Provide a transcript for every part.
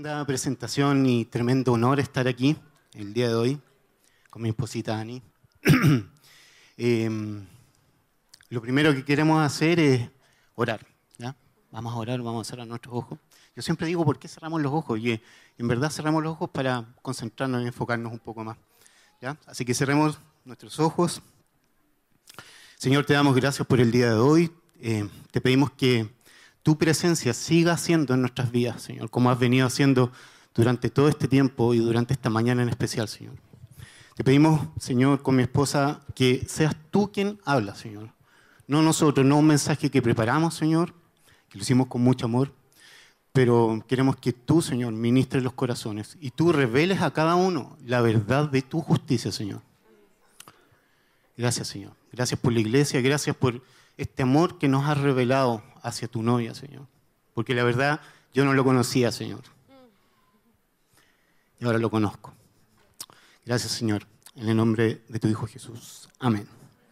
Tremenda presentación y tremendo honor estar aquí el día de hoy con mi esposita Ani. Lo primero que queremos hacer es orar, ¿ya? Vamos a orar, vamos a cerrar nuestros ojos. Yo siempre digo, ¿por qué cerramos los ojos? Y en verdad cerramos los ojos para concentrarnos y enfocarnos un poco más, ¿ya? Así que cerremos nuestros ojos. Señor, te damos gracias por el día de hoy. Te pedimos que tu presencia siga siendo en nuestras vidas, Señor, como has venido haciendo durante todo este tiempo y durante esta mañana en especial, Señor. Te pedimos, Señor, con mi esposa, que seas tú quien habla, Señor. No nosotros, no un mensaje que preparamos, Señor, que lo hicimos con mucho amor, pero queremos que tú, Señor, ministres los corazones y tú reveles a cada uno la verdad de tu justicia, Señor. Gracias, Señor. Gracias por la iglesia, gracias por este amor que nos has revelado hacia tu novia, Señor. Porque la verdad, yo no lo conocía, Señor. Y ahora lo conozco. Gracias, Señor. En el nombre de tu Hijo Jesús. Amén.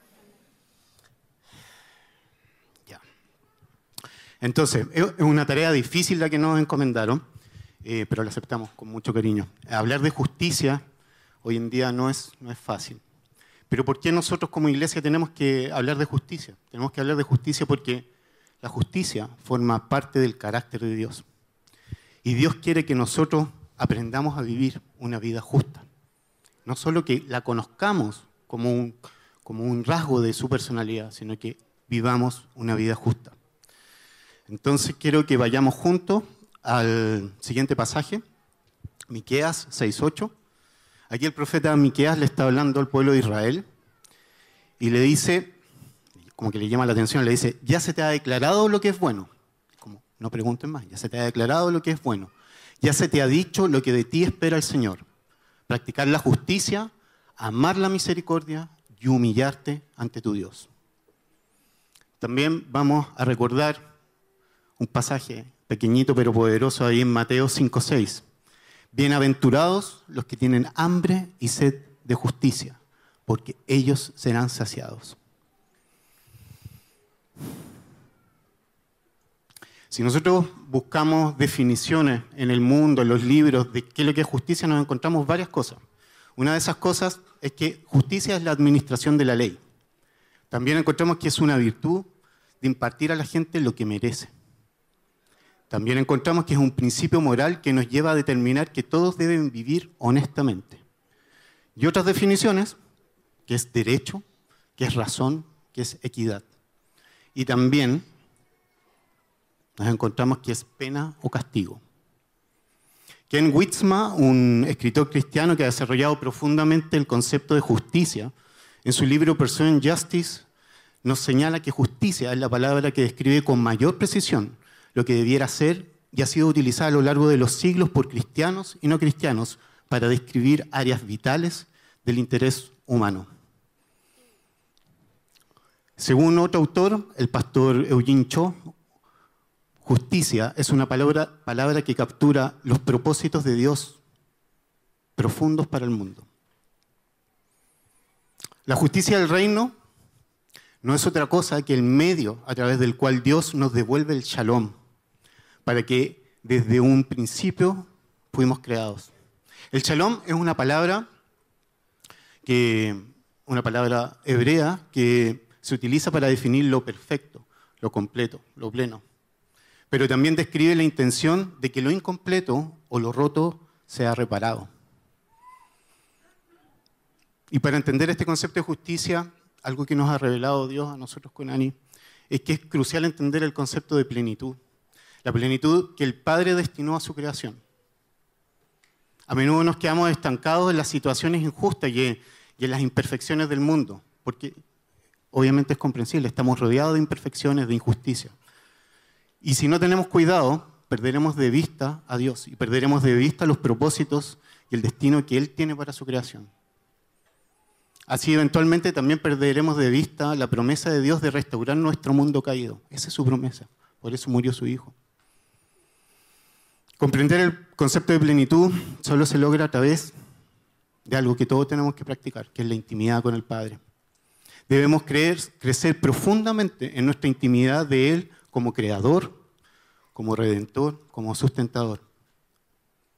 Ya. Entonces, es una tarea difícil la que nos encomendaron, pero la aceptamos con mucho cariño. Hablar de justicia hoy en día no es fácil. Pero ¿por qué nosotros como iglesia tenemos que hablar de justicia? Tenemos que hablar de justicia porque la justicia forma parte del carácter de Dios. Y Dios quiere que nosotros aprendamos a vivir una vida justa. No solo que la conozcamos como un rasgo de su personalidad, sino que vivamos una vida justa. Entonces quiero que vayamos juntos al siguiente pasaje, Miqueas 6:8. Aquí el profeta Miqueas le está hablando al pueblo de Israel y le dice, como que le llama la atención, le dice, ya se te ha declarado lo que es bueno. Como, no pregunten más, ya se te ha declarado lo que es bueno. Ya se te ha dicho lo que de ti espera el Señor. Practicar la justicia, amar la misericordia y humillarte ante tu Dios. También vamos a recordar un pasaje pequeñito pero poderoso ahí en Mateo 5:6. Bienaventurados los que tienen hambre y sed de justicia, porque ellos serán saciados. Si nosotros buscamos definiciones en el mundo, en los libros, de qué es lo que es justicia, nos encontramos varias cosas. Una de esas cosas es que justicia es la administración de la ley. También encontramos que es una virtud de impartir a la gente lo que merece. También encontramos que es un principio moral que nos lleva a determinar que todos deben vivir honestamente. Y otras definiciones, que es derecho, que es razón, que es equidad. Y también nos encontramos que es pena o castigo. Ken Witzma, un escritor cristiano que ha desarrollado profundamente el concepto de justicia, en su libro Pursuing Justice, nos señala que justicia es la palabra que describe con mayor precisión lo que debiera ser y ha sido utilizada a lo largo de los siglos por cristianos y no cristianos para describir áreas vitales del interés humano. Según otro autor, el pastor Eugene Cho, justicia es una palabra que captura los propósitos de Dios profundos para el mundo. La justicia del reino no es otra cosa que el medio a través del cual Dios nos devuelve el shalom, para que desde un principio fuimos creados. El shalom es una palabra hebrea que se utiliza para definir lo perfecto, lo completo, lo pleno. Pero también describe la intención de que lo incompleto o lo roto sea reparado. Y para entender este concepto de justicia, algo que nos ha revelado Dios a nosotros con Ani, es que es crucial entender el concepto de plenitud. La plenitud que el Padre destinó a su creación. A menudo nos quedamos estancados en las situaciones injustas y en las imperfecciones del mundo, porque obviamente es comprensible, estamos rodeados de imperfecciones, de injusticia. Y si no tenemos cuidado, perderemos de vista a Dios y perderemos de vista los propósitos y el destino que Él tiene para su creación. Así eventualmente también perderemos de vista la promesa de Dios de restaurar nuestro mundo caído. Esa es su promesa, por eso murió su Hijo. Comprender el concepto de plenitud solo se logra a través de algo que todos tenemos que practicar, que es la intimidad con el Padre. Debemos crecer profundamente en nuestra intimidad de Él como creador, como redentor, como sustentador.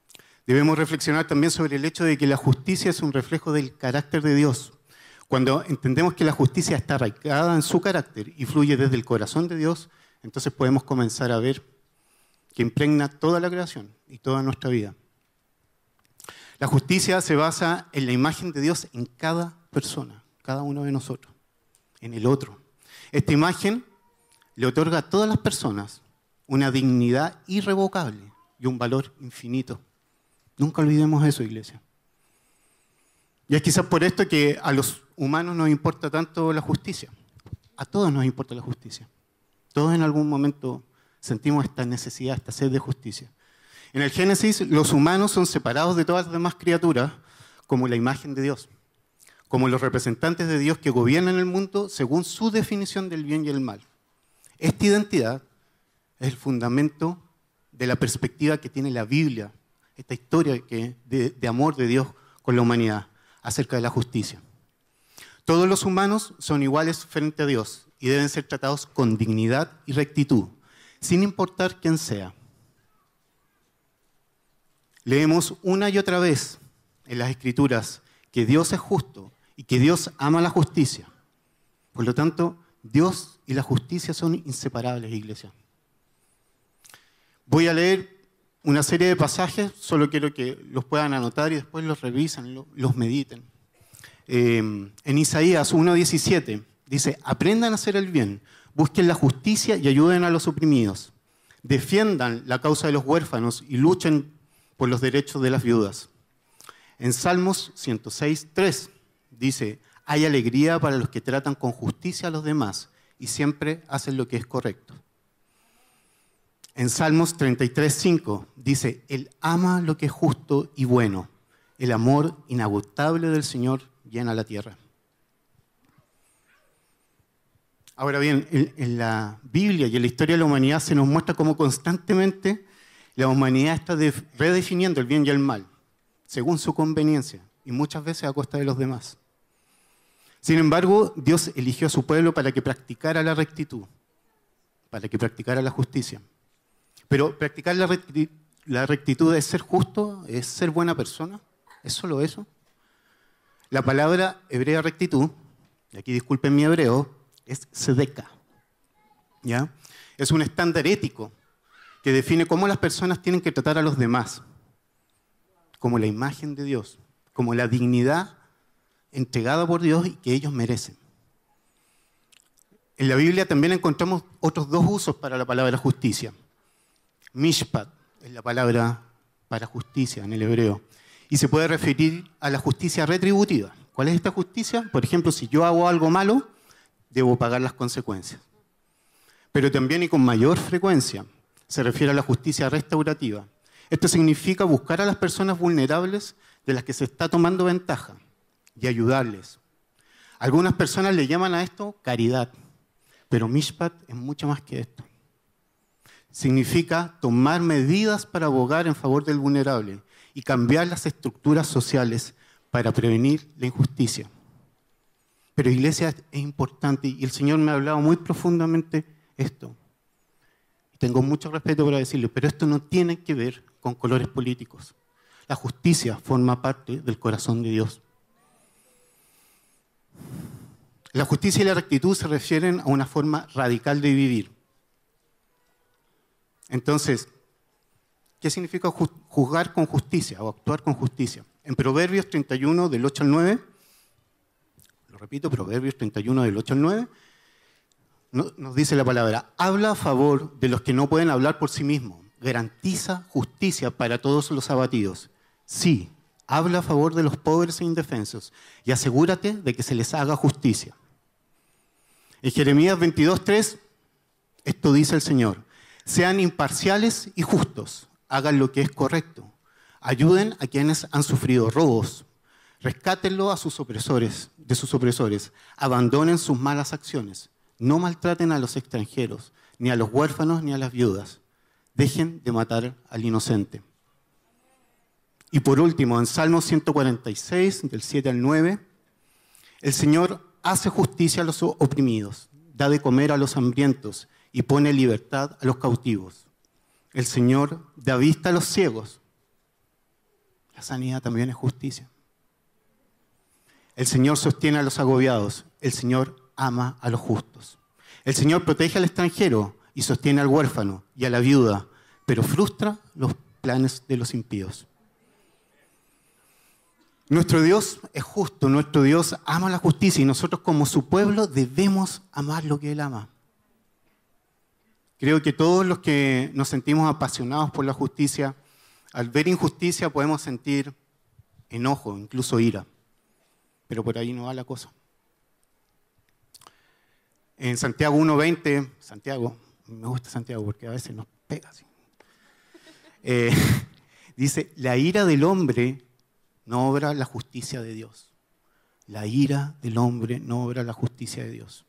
Debemos reflexionar también sobre el hecho de que la justicia es un reflejo del carácter de Dios. Cuando entendemos que la justicia está arraigada en su carácter y fluye desde el corazón de Dios, entonces podemos comenzar a ver que impregna toda la creación y toda nuestra vida. La justicia se basa en la imagen de Dios en cada persona, cada uno de nosotros, en el otro. Esta imagen le otorga a todas las personas una dignidad irrevocable y un valor infinito. Nunca olvidemos eso, iglesia. Y es quizás por esto que a los humanos nos importa tanto la justicia. A todos nos importa la justicia. Todos en algún momento sentimos esta necesidad, esta sed de justicia. En el Génesis, los humanos son separados de todas las demás criaturas como la imagen de Dios, como los representantes de Dios que gobiernan el mundo según su definición del bien y el mal. Esta identidad es el fundamento de la perspectiva que tiene la Biblia, esta historia de amor de Dios con la humanidad acerca de la justicia. Todos los humanos son iguales frente a Dios y deben ser tratados con dignidad y rectitud, sin importar quién sea. Leemos una y otra vez en las Escrituras que Dios es justo y que Dios ama la justicia. Por lo tanto, Dios y la justicia son inseparables, iglesia. Voy a leer una serie de pasajes, solo quiero que los puedan anotar y después los revisen, los mediten. En Isaías 1:17 dice: aprendan a hacer el bien, busquen la justicia y ayuden a los oprimidos. Defiendan la causa de los huérfanos y luchen por los derechos de las viudas. En Salmos 106:3 dice: hay alegría para los que tratan con justicia a los demás y siempre hacen lo que es correcto. En Salmos 33:5 dice: Él ama lo que es justo y bueno. El amor inagotable del Señor llena la tierra. Ahora bien, en la Biblia y en la historia de la humanidad se nos muestra cómo constantemente la humanidad está redefiniendo el bien y el mal, según su conveniencia, y muchas veces a costa de los demás. Sin embargo, Dios eligió a su pueblo para que practicara la rectitud, para que practicara la justicia. Pero practicar la rectitud es ser justo, es ser buena persona, ¿es solo eso? La palabra hebrea rectitud, y aquí disculpen mi hebreo, es tzedeka, ¿ya? Es un estándar ético que define cómo las personas tienen que tratar a los demás, como la imagen de Dios, como la dignidad entregada por Dios y que ellos merecen. En la Biblia también encontramos otros dos usos para la palabra justicia. Mishpat es la palabra para justicia en el hebreo. Y se puede referir a la justicia retributiva. ¿Cuál es esta justicia? Por ejemplo, si yo hago algo malo, debo pagar las consecuencias. Pero también y con mayor frecuencia se refiere a la justicia restaurativa. Esto significa buscar a las personas vulnerables de las que se está tomando ventaja y ayudarles. Algunas personas le llaman a esto caridad, pero Mishpat es mucho más que esto. Significa tomar medidas para abogar en favor del vulnerable y cambiar las estructuras sociales para prevenir la injusticia. Pero iglesia, es importante y el Señor me ha hablado muy profundamente esto. Tengo mucho respeto para decirlo, pero esto no tiene que ver con colores políticos. La justicia forma parte del corazón de Dios. La justicia y la rectitud se refieren a una forma radical de vivir. Entonces, ¿qué significa juzgar con justicia o actuar con justicia? En Proverbios 31, del 8 al 9, lo repito, Proverbios 31, del 8 al 9, nos dice la palabra: habla a favor de los que no pueden hablar por sí mismos, garantiza justicia para todos los abatidos. Sí, habla a favor de los pobres e indefensos y asegúrate de que se les haga justicia. En Jeremías 22:3, esto dice el Señor: sean imparciales y justos, hagan lo que es correcto, ayuden a quienes han sufrido robos, rescátenlo a sus opresores, de sus opresores, abandonen sus malas acciones, no maltraten a los extranjeros, ni a los huérfanos ni a las viudas, dejen de matar al inocente. Y por último, en Salmos 146, del 7 al 9, el Señor hace justicia a los oprimidos, da de comer a los hambrientos y pone libertad a los cautivos. El Señor da vista a los ciegos La sanidad también es justicia. El Señor sostiene a los agobiados. El Señor ama a los justos. El Señor protege al extranjero y sostiene al huérfano y a la viuda, pero frustra los planes de los impíos. Nuestro Dios es justo, nuestro Dios ama la justicia y nosotros como su pueblo debemos amar lo que Él ama. Creo que todos los que nos sentimos apasionados por la justicia, al ver injusticia podemos sentir enojo, incluso ira, pero por ahí no va la cosa. En Santiago 1:20, Santiago, me gusta Santiago porque a veces nos pega así. Dice, la ira del hombre no obra la justicia de Dios. La ira del hombre no obra la justicia de Dios.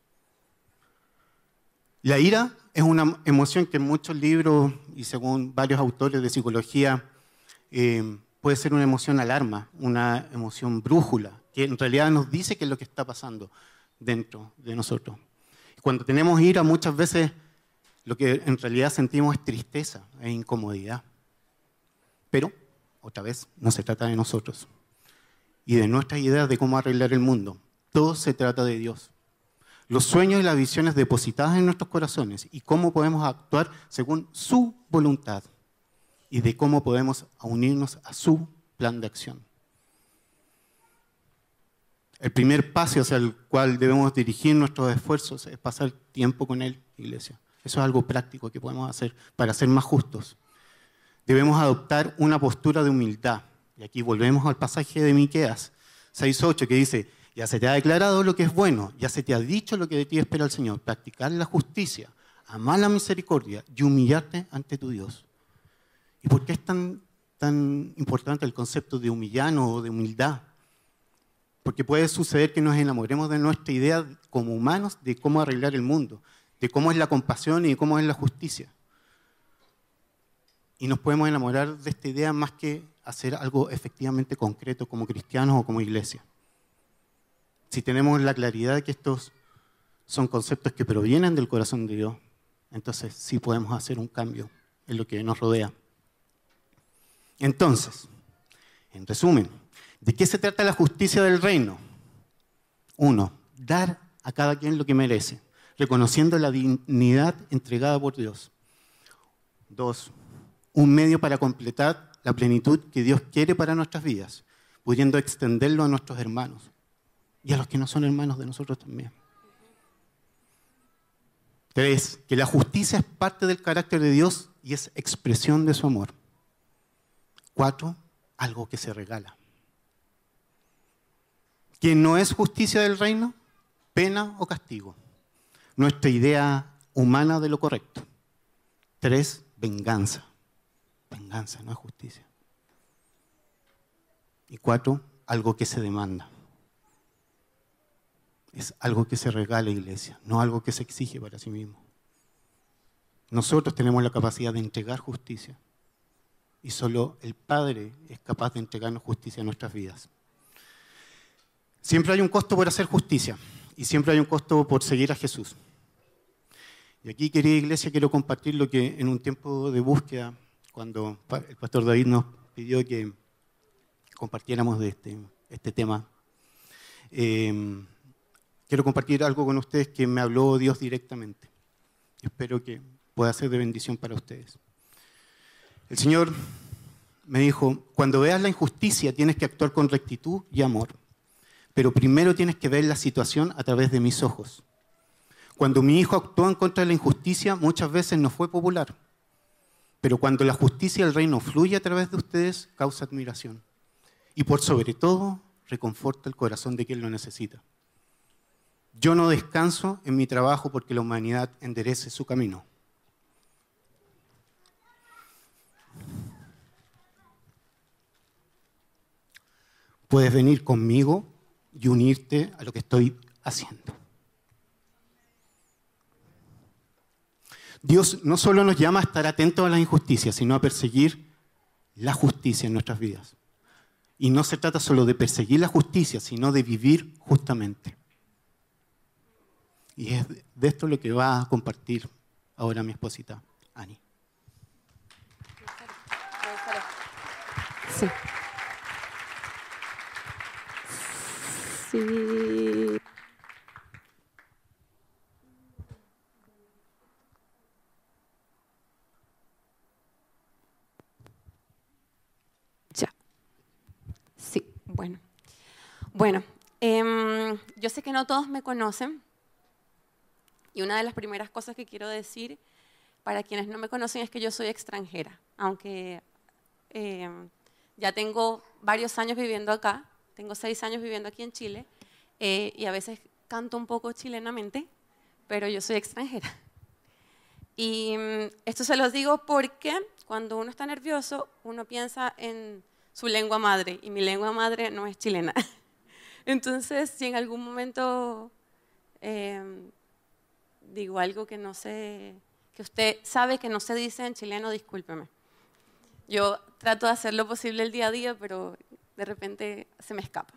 La ira es una emoción que en muchos libros y según varios autores de psicología puede ser una emoción alarma, una emoción brújula, que en realidad nos dice qué es lo que está pasando dentro de nosotros. Cuando tenemos ira muchas veces lo que en realidad sentimos es tristeza, es incomodidad. Pero, otra vez, no se trata de nosotros y de nuestras ideas de cómo arreglar el mundo. Todo se trata de Dios. Los sueños y las visiones depositadas en nuestros corazones y cómo podemos actuar según su voluntad y de cómo podemos unirnos a su plan de acción. El primer paso hacia el cual debemos dirigir nuestros esfuerzos es pasar tiempo con Él, iglesia. Eso es algo práctico que podemos hacer para ser más justos. Debemos adoptar una postura de humildad. Y aquí volvemos al pasaje de Miqueas 6:8 que dice, ya se te ha declarado lo que es bueno, ya se te ha dicho lo que de ti espera el Señor, practicar la justicia, amar la misericordia y humillarte ante tu Dios. ¿Y por qué es tan importante el concepto de humillarnos o de humildad? Porque puede suceder que nos enamoremos de nuestra idea como humanos de cómo arreglar el mundo, de cómo es la compasión y de cómo es la justicia. Y nos podemos enamorar de esta idea más que hacer algo efectivamente concreto como cristianos o como iglesia. Si tenemos la claridad de que estos son conceptos que provienen del corazón de Dios, entonces sí podemos hacer un cambio en lo que nos rodea. Entonces, en resumen, ¿de qué se trata la justicia del reino? 1. Dar a cada quien lo que merece, reconociendo la dignidad entregada por Dios. 2. Un medio para completar la plenitud que Dios quiere para nuestras vidas, pudiendo extenderlo a nuestros hermanos y a los que no son hermanos de nosotros también. 3. Que la justicia es parte del carácter de Dios y es expresión de su amor. 4. Algo que se regala. ¿Que no es justicia del reino? Pena o castigo. Nuestra idea humana de lo correcto. 3. Venganza. Venganza, no es justicia. Y 4. Algo que se demanda. Es algo que se regala, iglesia, no algo que se exige para sí mismo. Nosotros tenemos la capacidad de entregar justicia y solo el Padre es capaz de entregarnos justicia en nuestras vidas. Siempre hay un costo por hacer justicia y siempre hay un costo por seguir a Jesús. Y aquí, querida iglesia, quiero compartir lo que en un tiempo de búsqueda, cuando el pastor David nos pidió que compartiéramos de este tema, quiero compartir algo con ustedes que me habló Dios directamente. Espero que pueda ser de bendición para ustedes. El Señor me dijo, cuando veas la injusticia tienes que actuar con rectitud y amor, pero primero tienes que ver la situación a través de mis ojos. Cuando mi hijo actuó en contra de la injusticia, muchas veces no fue popular, pero cuando la justicia del reino fluye a través de ustedes, causa admiración. Y por sobre todo, reconforta el corazón de quien lo necesita. Yo no descanso en mi trabajo porque la humanidad enderece su camino. Puedes venir conmigo y unirte a lo que estoy haciendo. Dios no solo nos llama a estar atentos a las injusticias, sino a perseguir la justicia en nuestras vidas. Y no se trata solo de perseguir la justicia, sino de vivir justamente. Y es de esto lo que va a compartir ahora mi esposita, Ani. Sí. Sí. Ya. Sí, bueno. Bueno, yo sé que no todos me conocen y una de las primeras cosas que quiero decir para quienes no me conocen es que yo soy extranjera, aunque ya tengo varios años viviendo acá, tengo 6 años viviendo aquí en Chile y a veces canto un poco chilenamente, pero yo soy extranjera. Y esto se los digo porque cuando uno está nervioso, uno piensa en su lengua madre y mi lengua madre no es chilena. Entonces, si en algún momento digo algo que no sé, que usted sabe que no se dice en chileno, discúlpeme. Yo trato de hacer lo posible el día a día, pero de repente se me escapa.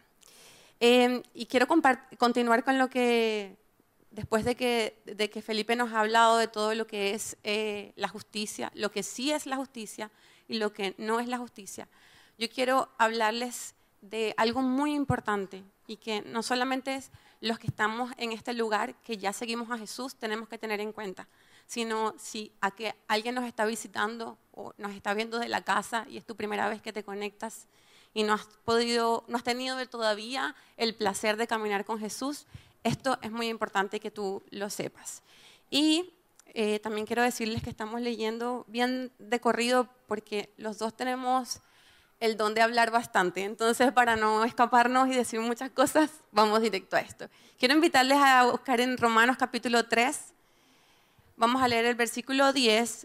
Y quiero continuar con lo que, después de que Felipe nos ha hablado de todo lo que es la justicia, lo que sí es la justicia y lo que no es la justicia, yo quiero hablarles de algo muy importante y que no solamente es los que estamos en este lugar, que ya seguimos a Jesús, tenemos que tener en cuenta, sino si a que alguien nos está visitando o nos está viendo de la casa y es tu primera vez que te conectas y no has tenido todavía el placer de caminar con Jesús, esto es muy importante que tú lo sepas. Y también quiero decirles que estamos leyendo bien de corrido porque los dos tenemos el don de hablar bastante. Entonces, para no escaparnos y decir muchas cosas, vamos directo a esto. Quiero invitarles a buscar en Romanos capítulo 3. Vamos a leer el versículo 10.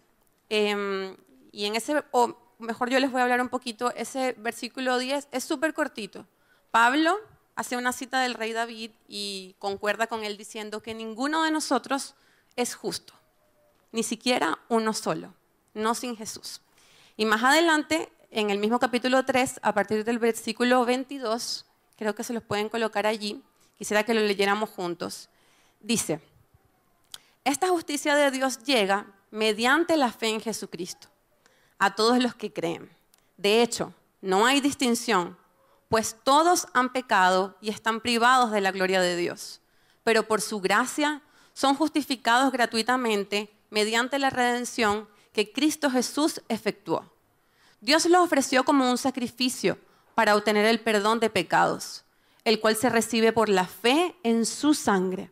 Y en ese, o mejor yo les voy a hablar un poquito, ese versículo 10 es súper cortito. Pablo hace una cita del rey David y concuerda con él diciendo que ninguno de nosotros es justo, ni siquiera uno solo, no sin Jesús. Y más adelante, en el mismo capítulo 3, a partir del versículo 22, creo que se los pueden colocar allí, quisiera que lo leyéramos juntos, dice: esta justicia de Dios llega mediante la fe en Jesucristo a todos los que creen. De hecho, no hay distinción, pues todos han pecado y están privados de la gloria de Dios, pero por su gracia son justificados gratuitamente mediante la redención que Cristo Jesús efectuó. Dios lo ofreció como un sacrificio para obtener el perdón de pecados, el cual se recibe por la fe en su sangre.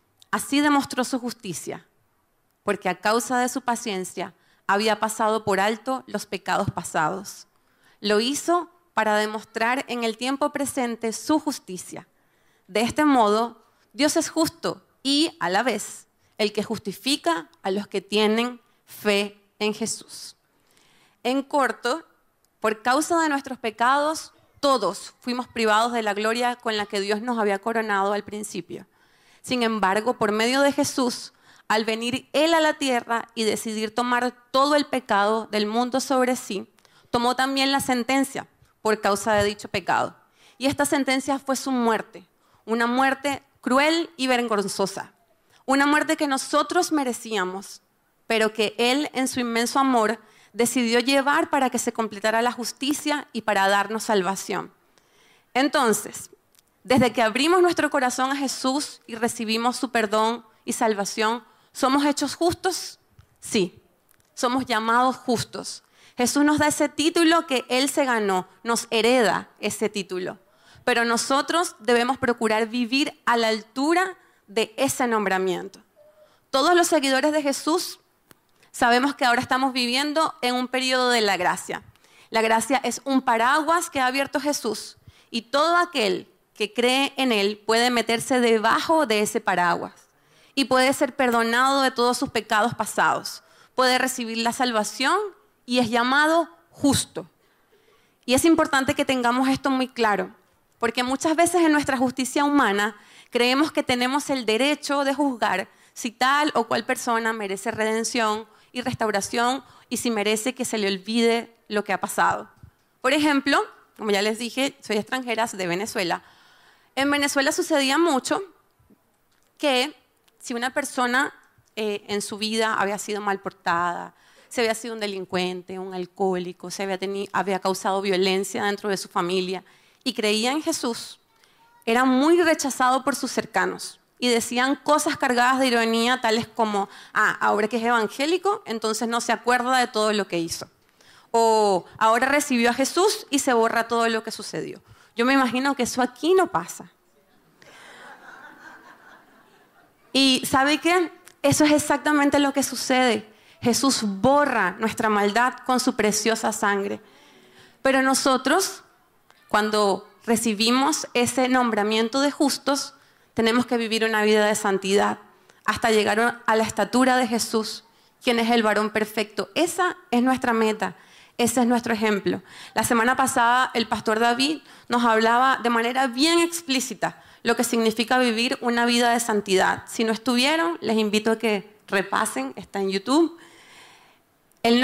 Así demostró su justicia, porque a causa de su paciencia había pasado por alto los pecados pasados. Lo hizo para demostrar en el tiempo presente su justicia. De este modo, Dios es justo y, a la vez, el que justifica a los que tienen fe en Jesús. En corto, por causa de nuestros pecados, todos fuimos privados de la gloria con la que Dios nos había coronado al principio. Sin embargo, por medio de Jesús, al venir Él a la tierra y decidir tomar todo el pecado del mundo sobre sí, tomó también la sentencia por causa de dicho pecado. Y esta sentencia fue su muerte, una muerte cruel y vergonzosa, una muerte que nosotros merecíamos, pero que Él, en su inmenso amor, decidió llevar para que se completara la justicia y para darnos salvación. Entonces, desde que abrimos nuestro corazón a Jesús y recibimos su perdón y salvación, ¿somos hechos justos? Sí, somos llamados justos. Jesús nos da ese título que Él se ganó, nos hereda ese título. Pero nosotros debemos procurar vivir a la altura de ese nombramiento. Todos los seguidores de Jesús sabemos que ahora estamos viviendo en un periodo de la gracia. La gracia es un paraguas que ha abierto Jesús y todo aquel que cree en Él puede meterse debajo de ese paraguas y puede ser perdonado de todos sus pecados pasados. Puede recibir la salvación y es llamado justo. Y es importante que tengamos esto muy claro, porque muchas veces en nuestra justicia humana creemos que tenemos el derecho de juzgar si tal o cual persona merece redención y restauración y si merece que se le olvide lo que ha pasado. Por ejemplo, como ya les dije, soy extranjera de Venezuela. En Venezuela sucedía mucho que si una persona en su vida había sido mal portada, se había sido un delincuente, un alcohólico, había causado violencia dentro de su familia y creía en Jesús, era muy rechazado por sus cercanos y decían cosas cargadas de ironía tales como, ahora que es evangélico, entonces no se acuerda de todo lo que hizo. O ahora recibió a Jesús y se borra todo lo que sucedió. Yo me imagino que eso aquí no pasa. Y ¿sabe qué? Eso es exactamente lo que sucede. Jesús borra nuestra maldad con su preciosa sangre. Pero nosotros, cuando recibimos ese nombramiento de justos, tenemos que vivir una vida de santidad hasta llegar a la estatura de Jesús, quien es el varón perfecto. Esa es nuestra meta, ese es nuestro ejemplo. La semana pasada el pastor David nos hablaba de manera bien explícita lo que significa vivir una vida de santidad. Si no estuvieron, les invito a que repasen, está en YouTube. Él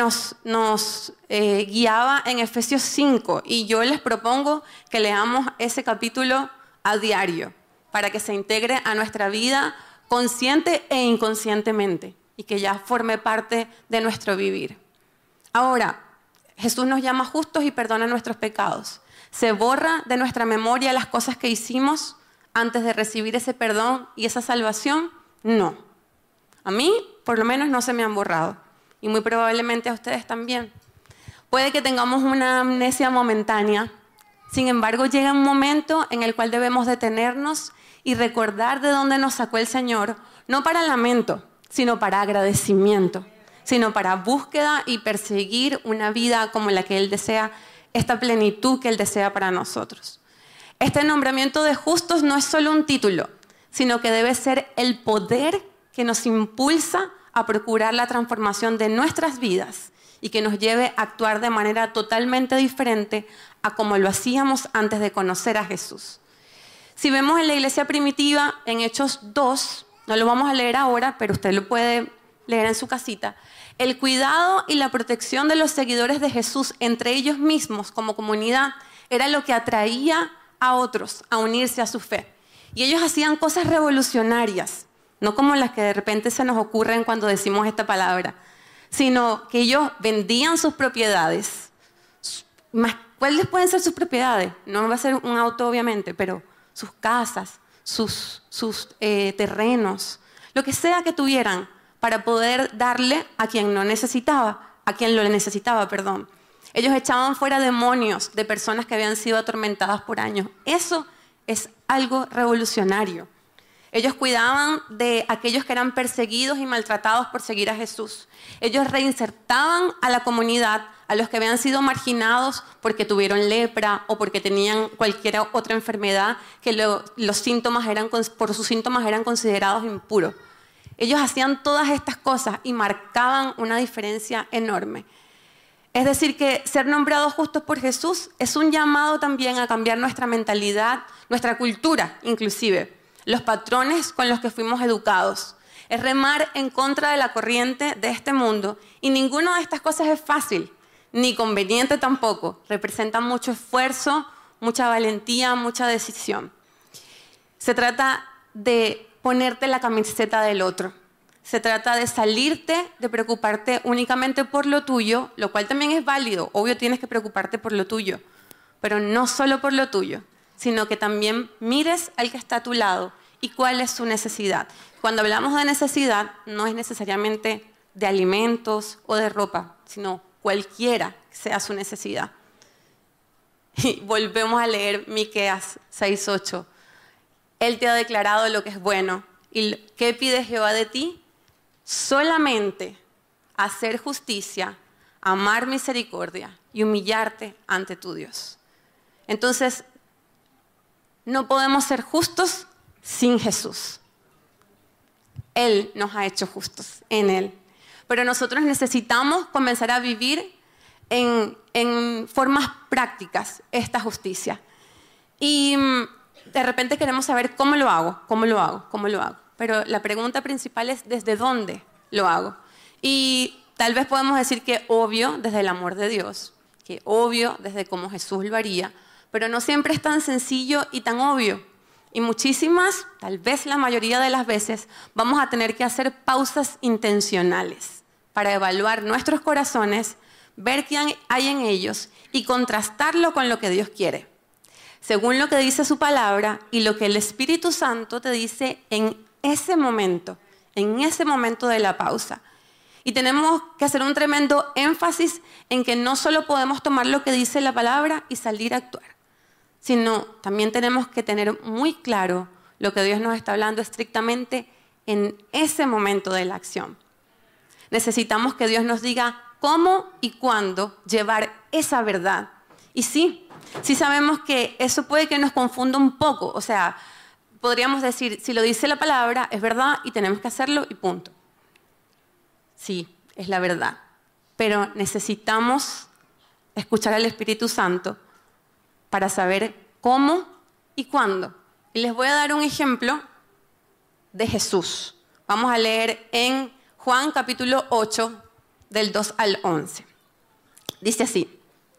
nos guiaba en Efesios 5 y yo les propongo que leamos ese capítulo a diario para que se integre a nuestra vida consciente e inconscientemente y que ya forme parte de nuestro vivir. Ahora, Jesús nos llama justos y perdona nuestros pecados. ¿Se borra de nuestra memoria las cosas que hicimos antes de recibir ese perdón y esa salvación? No. A mí, por lo menos, no se me han borrado. Y muy probablemente a ustedes también. Puede que tengamos una amnesia momentánea. Sin embargo, llega un momento en el cual debemos detenernos y recordar de dónde nos sacó el Señor, no para lamento, sino para agradecimiento, sino para búsqueda y perseguir una vida como la que Él desea, esta plenitud que Él desea para nosotros. Este nombramiento de justos no es solo un título, sino que debe ser el poder que nos impulsa a procurar la transformación de nuestras vidas y que nos lleve a actuar de manera totalmente diferente a como lo hacíamos antes de conocer a Jesús. Si vemos en la iglesia primitiva, en Hechos 2, no lo vamos a leer ahora, pero usted lo puede leer en su casita, el cuidado y la protección de los seguidores de Jesús entre ellos mismos como comunidad era lo que atraía a otros a unirse a su fe. Y ellos hacían cosas revolucionarias, no como las que de repente se nos ocurren cuando decimos esta palabra, sino que ellos vendían sus propiedades. ¿Cuáles pueden ser sus propiedades? No va a ser un auto, obviamente, pero sus casas, sus terrenos, lo que sea que tuvieran para poder darle a quien lo necesitaba. Ellos echaban fuera demonios de personas que habían sido atormentadas por años. Eso es algo revolucionario. Ellos cuidaban de aquellos que eran perseguidos y maltratados por seguir a Jesús. Ellos reinsertaban a la comunidad, a los que habían sido marginados porque tuvieron lepra o porque tenían cualquier otra enfermedad que por sus síntomas eran considerados impuros. Ellos hacían todas estas cosas y marcaban una diferencia enorme. Es decir, que ser nombrados justos por Jesús es un llamado también a cambiar nuestra mentalidad, nuestra cultura inclusive, los patrones con los que fuimos educados. Es remar en contra de la corriente de este mundo y ninguna de estas cosas es fácil, ni conveniente tampoco. Representa mucho esfuerzo, mucha valentía, mucha decisión. Se trata de ponerte la camiseta del otro. Se trata de salirte, de preocuparte únicamente por lo tuyo, lo cual también es válido. Obvio tienes que preocuparte por lo tuyo, pero no solo por lo tuyo, sino que también mires al que está a tu lado y cuál es su necesidad. Cuando hablamos de necesidad, no es necesariamente de alimentos o de ropa, sino cualquiera sea su necesidad. Y volvemos a leer Miqueas 6:8. Él te ha declarado lo que es bueno. ¿Y qué pide Jehová de ti? Solamente hacer justicia, amar misericordia y humillarte ante tu Dios. Entonces, no podemos ser justos sin Jesús. Él nos ha hecho justos en Él. Pero nosotros necesitamos comenzar a vivir en formas prácticas esta justicia. Y de repente queremos saber cómo lo hago. Pero la pregunta principal es ¿desde dónde lo hago? Y tal vez podemos decir que obvio desde el amor de Dios, que obvio desde cómo Jesús lo haría, pero no siempre es tan sencillo y tan obvio. Y muchísimas, tal vez la mayoría de las veces, vamos a tener que hacer pausas intencionales para evaluar nuestros corazones, ver qué hay en ellos y contrastarlo con lo que Dios quiere. según lo que dice su palabra y lo que el Espíritu Santo te dice en ese momento de la pausa. Y tenemos que hacer un tremendo énfasis en que no solo podemos tomar lo que dice la palabra y salir a actuar, sino también tenemos que tener muy claro lo que Dios nos está hablando estrictamente en ese momento de la acción. Necesitamos que Dios nos diga cómo y cuándo llevar esa verdad. Y sí sabemos que eso puede que nos confunda un poco. O sea, podríamos decir, si lo dice la palabra, es verdad y tenemos que hacerlo y punto. Sí, es la verdad. Pero necesitamos escuchar al Espíritu Santo para saber cómo y cuándo. Y les voy a dar un ejemplo de Jesús. Vamos a leer en Juan capítulo 8, del 2 al 11. Dice así: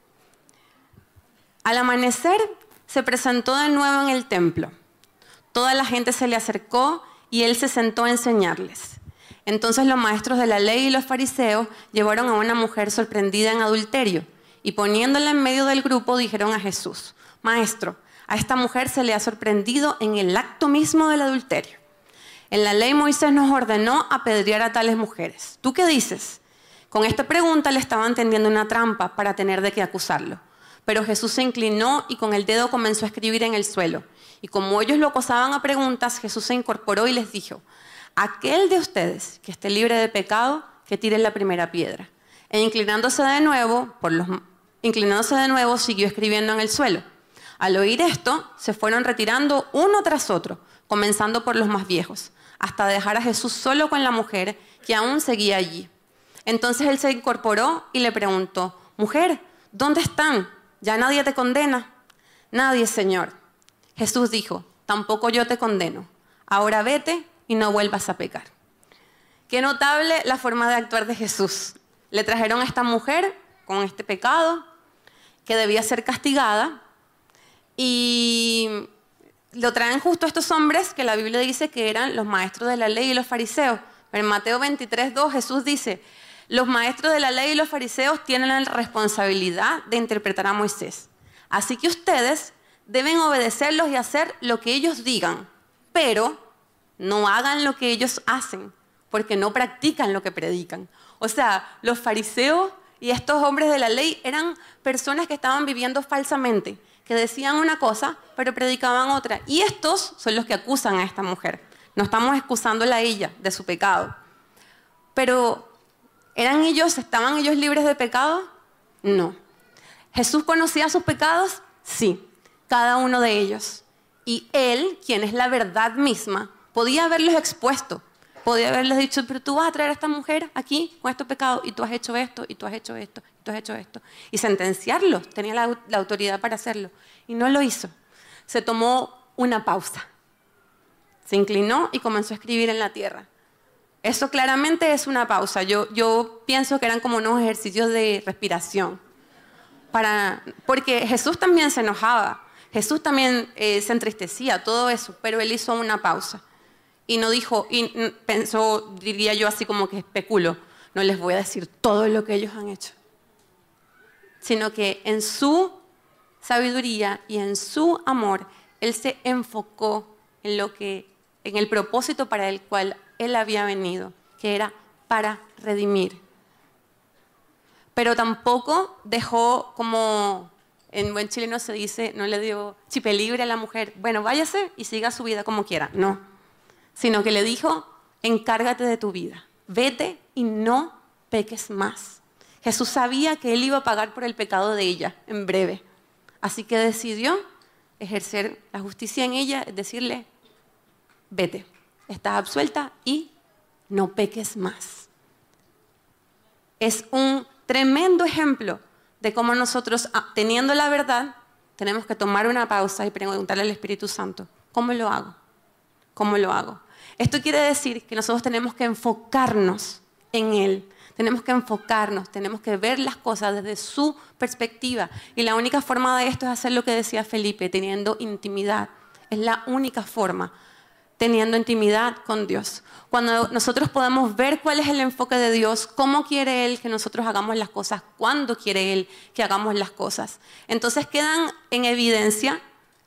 al amanecer se presentó de nuevo en el templo. Toda la gente se le acercó y él se sentó a enseñarles. Entonces los maestros de la ley y los fariseos llevaron a una mujer sorprendida en adulterio y poniéndola en medio del grupo dijeron a Jesús: Maestro, a esta mujer se le ha sorprendido en el acto mismo del adulterio. En la ley Moisés nos ordenó apedrear a tales mujeres. ¿Tú qué dices? Con esta pregunta le estaban tendiendo una trampa para tener de qué acusarlo. Pero Jesús se inclinó y con el dedo comenzó a escribir en el suelo. Y como ellos lo acosaban a preguntas, Jesús se incorporó y les dijo: aquel de ustedes que esté libre de pecado, que tire la primera piedra. E inclinándose de nuevo, siguió escribiendo en el suelo. Al oír esto, se fueron retirando uno tras otro, comenzando por los más viejos, hasta dejar a Jesús solo con la mujer que aún seguía allí. Entonces él se incorporó y le preguntó: Mujer, ¿dónde están? ¿Ya nadie te condena? Nadie, Señor. Jesús dijo: Tampoco yo te condeno. Ahora vete y no vuelvas a pecar. Qué notable la forma de actuar de Jesús. Le trajeron a esta mujer con este pecado que debía ser castigada y lo traen justo estos hombres que la Biblia dice que eran los maestros de la ley y los fariseos. Pero en Mateo 23:2 Jesús dice: los maestros de la ley y los fariseos tienen la responsabilidad de interpretar a Moisés. Así que ustedes deben obedecerlos y hacer lo que ellos digan, pero no hagan lo que ellos hacen, porque no practican lo que predican. O sea, los fariseos y estos hombres de la ley eran personas que estaban viviendo falsamente, que decían una cosa, pero predicaban otra. Y estos son los que acusan a esta mujer. No estamos excusándola a ella de su pecado. Pero, ¿estaban ellos libres de pecado? No. ¿Jesús conocía sus pecados? Sí, cada uno de ellos. Y él, quien es la verdad misma, podía haberlos expuesto. Podía haberles dicho: pero tú vas a traer a esta mujer aquí con estos pecados y tú has hecho esto, y tú has hecho esto, y tú has hecho esto. Y sentenciarlos, tenía la autoridad para hacerlo. Y no lo hizo. Se tomó una pausa. Se inclinó y comenzó a escribir en la tierra. Eso claramente es una pausa. Yo pienso que eran como unos ejercicios de respiración. Porque Jesús también se enojaba. Jesús también se entristecía, todo eso. Pero él hizo una pausa. Y no dijo, y pensó, diría yo así como que especulo, no les voy a decir todo lo que ellos han hecho. Sino que en su sabiduría y en su amor, él se enfocó en el propósito para el cual él había venido, que era para redimir. Pero tampoco dejó, como en buen chileno se dice, no le dio chipe libre a la mujer: bueno, váyase y siga su vida como quiera. No. Sino que le dijo: encárgate de tu vida, vete y no peques más. Jesús sabía que él iba a pagar por el pecado de ella en breve. Así que decidió ejercer la justicia en ella, es decirle: vete, estás absuelta y no peques más. Es un tremendo ejemplo de cómo nosotros, teniendo la verdad, tenemos que tomar una pausa y preguntarle al Espíritu Santo: ¿cómo lo hago? ¿Cómo lo hago? Esto quiere decir que nosotros tenemos que enfocarnos en Él. Tenemos que enfocarnos, tenemos que ver las cosas desde su perspectiva. Y la única forma de esto es hacer lo que decía Felipe, teniendo intimidad. Es la única forma, teniendo intimidad con Dios. Cuando nosotros podamos ver cuál es el enfoque de Dios, cómo quiere Él que nosotros hagamos las cosas, cuándo quiere Él que hagamos las cosas. Entonces quedan en evidencia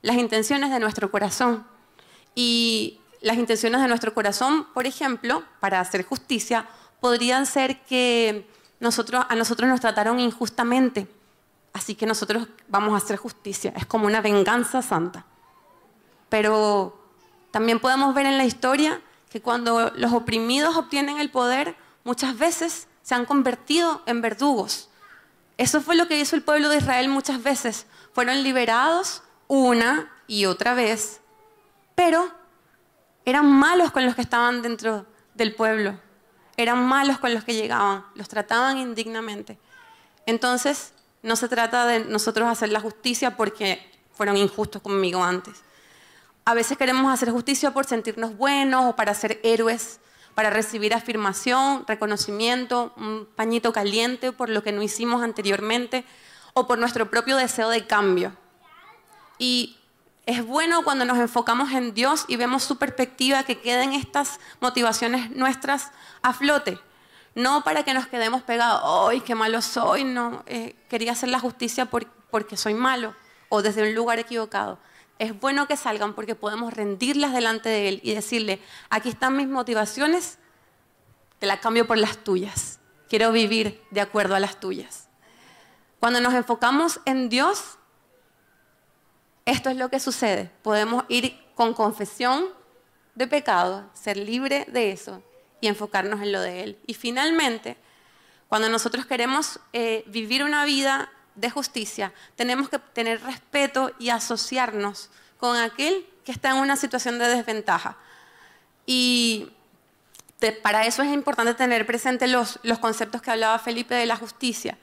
las intenciones de nuestro corazón. Y las intenciones de nuestro corazón, por ejemplo, para hacer justicia, podrían ser que a nosotros nos trataron injustamente, así que nosotros vamos a hacer justicia. Es como una venganza santa. Pero también podemos ver en la historia que cuando los oprimidos obtienen el poder, muchas veces se han convertido en verdugos. Eso fue lo que hizo el pueblo de Israel muchas veces. Fueron liberados una y otra vez, pero eran malos con los que estaban dentro del pueblo. Eran malos con los que llegaban, los trataban indignamente. Entonces, no se trata de nosotros hacer la justicia porque fueron injustos conmigo antes. A veces queremos hacer justicia por sentirnos buenos o para ser héroes, para recibir afirmación, reconocimiento, un pañito caliente por lo que no hicimos anteriormente o por nuestro propio deseo de cambio. Y es bueno cuando nos enfocamos en Dios y vemos su perspectiva, que queden estas motivaciones nuestras a flote. No para que nos quedemos pegados, ¡ay, qué malo soy! No, quería hacer la justicia porque soy malo o desde un lugar equivocado. Es bueno que salgan porque podemos rendirlas delante de Él y decirle, aquí están mis motivaciones, te las cambio por las tuyas. Quiero vivir de acuerdo a las tuyas. Cuando nos enfocamos en Dios, esto es lo que sucede. Podemos ir con confesión de pecado, ser libre de eso y enfocarnos en lo de Él. Y finalmente, cuando nosotros queremos vivir una vida de justicia, tenemos que tener respeto y asociarnos con aquel que está en una situación de desventaja. Y para eso es importante tener presente los conceptos que hablaba Felipe de la justicia.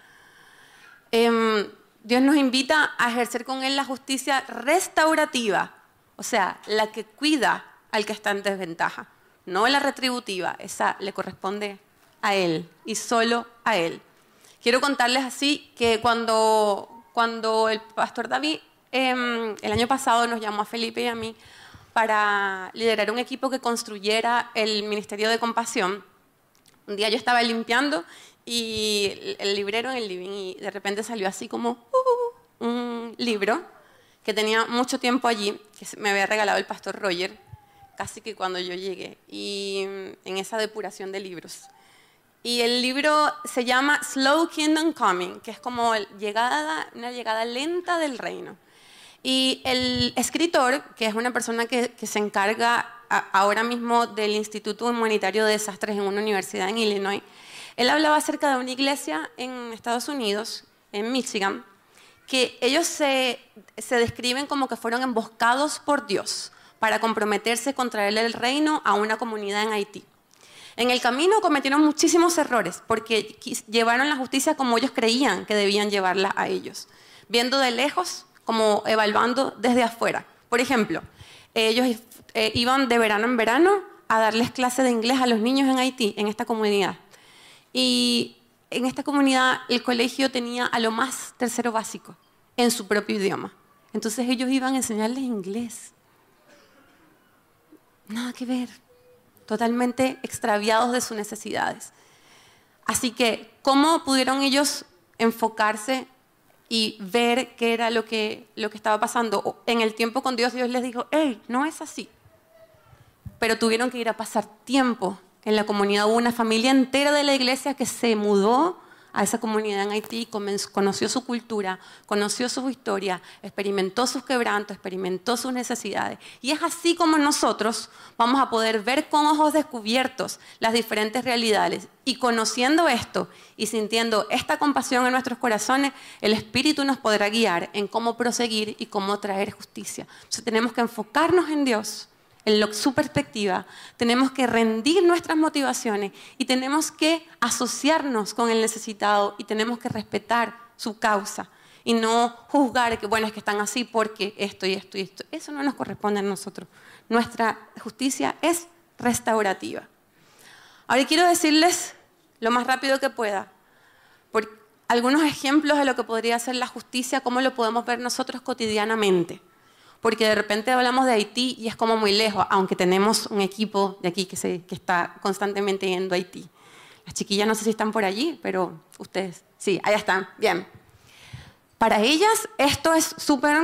Dios nos invita a ejercer con Él la justicia restaurativa, o sea, la que cuida al que está en desventaja, no la retributiva. Esa le corresponde a Él y solo a Él. Quiero contarles así que cuando el pastor David el año pasado nos llamó a Felipe y a mí para liderar un equipo que construyera el Ministerio de Compasión, un día yo estaba limpiando y el librero en el living y de repente salió así como un libro que tenía mucho tiempo allí, que me había regalado el pastor Roger, casi que cuando yo llegué, y en esa depuración de libros. Y el libro se llama Slow Kingdom Coming, que es como una llegada lenta del reino. Y el escritor, que es una persona que se encarga ahora mismo del Instituto Humanitario de Desastres en una universidad en Illinois, él hablaba acerca de una iglesia en Estados Unidos, en Michigan, que ellos se describen como que fueron emboscados por Dios para comprometerse con traerle el reino a una comunidad en Haití. En el camino cometieron muchísimos errores porque llevaron la justicia como ellos creían que debían llevarla a ellos, viendo de lejos, como evaluando desde afuera. Por ejemplo, ellos iban de verano en verano a darles clases de inglés a los niños en Haití, en esta comunidad. Y en esta comunidad el colegio tenía a lo más tercero básico en su propio idioma. Entonces ellos iban a enseñarles inglés. Nada que ver. Totalmente extraviados de sus necesidades. Así que, ¿cómo pudieron ellos enfocarse y ver qué era lo que estaba pasando? En el tiempo con Dios, Dios les dijo, hey, no es así. Pero tuvieron que ir a pasar tiempo en la comunidad. Hubo una familia entera de la iglesia que se mudó a esa comunidad en Haití, conoció su cultura, conoció su historia, experimentó sus quebrantos, experimentó sus necesidades. Y es así como nosotros vamos a poder ver con ojos descubiertos las diferentes realidades. Y conociendo esto y sintiendo esta compasión en nuestros corazones, el Espíritu nos podrá guiar en cómo proseguir y cómo traer justicia. Entonces tenemos que enfocarnos en Dios, en su perspectiva, tenemos que rendir nuestras motivaciones y tenemos que asociarnos con el necesitado y tenemos que respetar su causa y no juzgar que, bueno, es que están así porque esto y esto y esto. Eso no nos corresponde a nosotros. Nuestra justicia es restaurativa. Ahora quiero decirles lo más rápido que pueda, por algunos ejemplos de lo que podría ser la justicia, cómo lo podemos ver nosotros cotidianamente. Porque de repente hablamos de Haití y es como muy lejos, aunque tenemos un equipo de aquí que está constantemente yendo a Haití. Las chiquillas no sé si están por allí, pero ustedes, sí, allá están, bien. Para ellas esto es súper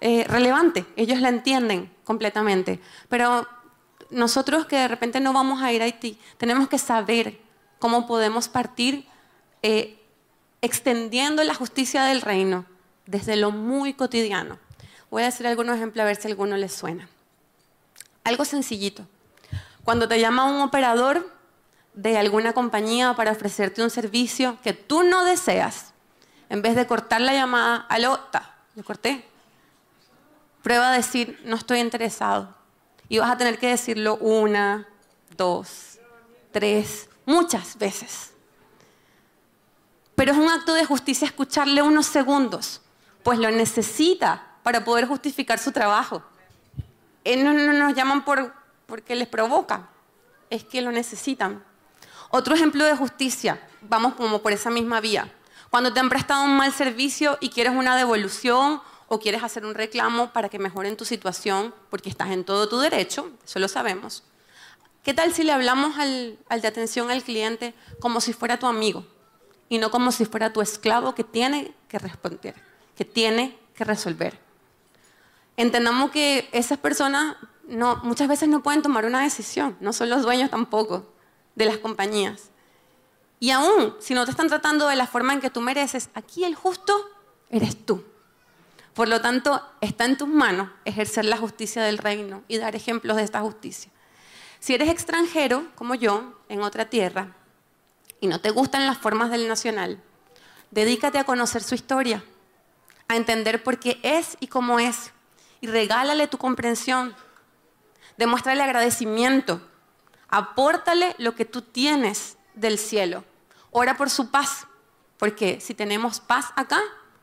relevante, ellos la entienden completamente. Pero nosotros que de repente no vamos a ir a Haití, tenemos que saber cómo podemos partir extendiendo la justicia del reino desde lo muy cotidiano. Voy a decir algunos ejemplos a ver si a alguno les suena. Algo sencillito. Cuando te llama un operador de alguna compañía para ofrecerte un servicio que tú no deseas, en vez de cortar la llamada, aló, le corté. Prueba a decir, no estoy interesado. Y vas a tener que decirlo 1, 2, 3, muchas veces. Pero es un acto de justicia escucharle unos segundos, pues lo necesita para poder justificar su trabajo. No nos llaman porque les provoca, es que lo necesitan. Otro ejemplo de justicia, vamos como por esa misma vía. Cuando te han prestado un mal servicio y quieres una devolución o quieres hacer un reclamo para que mejoren tu situación, porque estás en todo tu derecho, eso lo sabemos. ¿Qué tal si le hablamos al de atención al cliente como si fuera tu amigo y no como si fuera tu esclavo que tiene que responder, que tiene que resolver? Entendamos que esas personas muchas veces no pueden tomar una decisión, no son los dueños tampoco de las compañías. Y aún, si no te están tratando de la forma en que tú mereces, aquí el justo eres tú. Por lo tanto, está en tus manos ejercer la justicia del reino y dar ejemplos de esta justicia. Si eres extranjero, como yo, en otra tierra, y no te gustan las formas del nacional, dedícate a conocer su historia, a entender por qué es y cómo es, y regálale tu comprensión. Demuéstrale agradecimiento. Apórtale lo que tú tienes del cielo. Ora por su paz, porque si tenemos paz acá,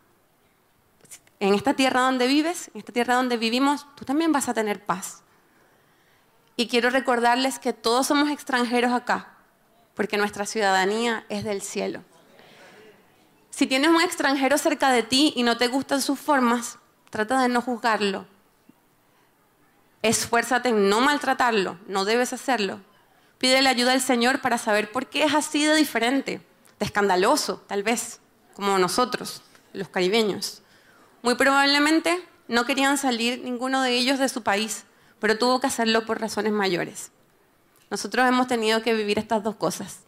en esta tierra donde vives, en esta tierra donde vivimos, tú también vas a tener paz. Y quiero recordarles que todos somos extranjeros acá, porque nuestra ciudadanía es del cielo. Si tienes un extranjero cerca de ti y no te gustan sus formas, trata de no juzgarlo. Esfuérzate en no maltratarlo, no debes hacerlo. Pídele ayuda al Señor para saber por qué es así de diferente, de escandaloso, tal vez, como nosotros, los caribeños. Muy probablemente no querían salir ninguno de ellos de su país, pero tuvo que hacerlo por razones mayores. Nosotros hemos tenido que vivir estas dos cosas.